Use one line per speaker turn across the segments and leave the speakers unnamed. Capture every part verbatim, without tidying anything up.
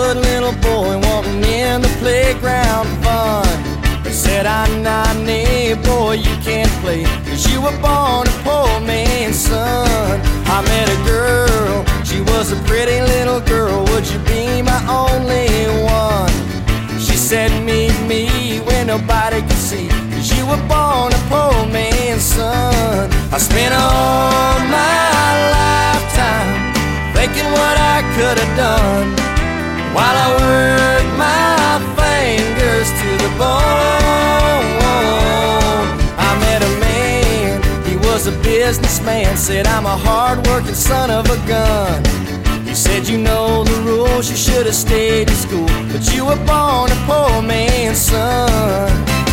good little boy wanting in the playground fun. They said, I'm not a boy, you can't play, 'cause you were born a poor man's son. I met a girl, she was a pretty little girl. Would you be my only one? She said, meet me where nobody could see, 'cause you were born a poor man's son. I spent all my lifetime thinking what I could have done, while I worked my fingers to the bone. I met a man, he was a businessman, said I'm a hard-working son of a gun. He said, you know the rules, you should have stayed in school, but you were born a poor man's son.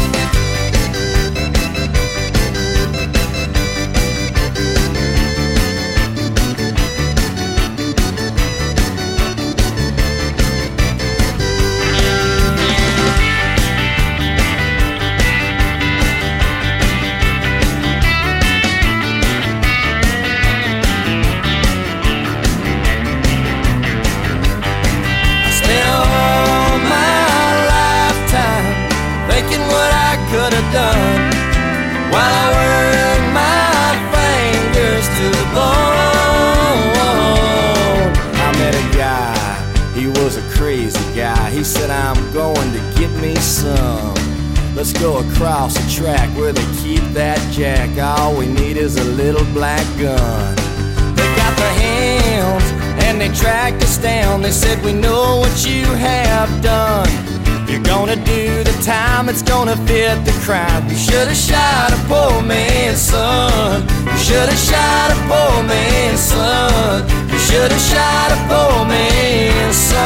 Could have done, while I worked my fingers to the bone. I met a guy, he was a crazy guy. He said, I'm going to get me some. Let's go across the track where they keep that jack. All we need is a little black gun. They got the hounds and they tracked us down. They said, we know what you have done. You're gonna do the time, it's gonna fit the crime. You should've shot a poor man's son. You should've shot a poor man's son. You should've shot a poor man's son.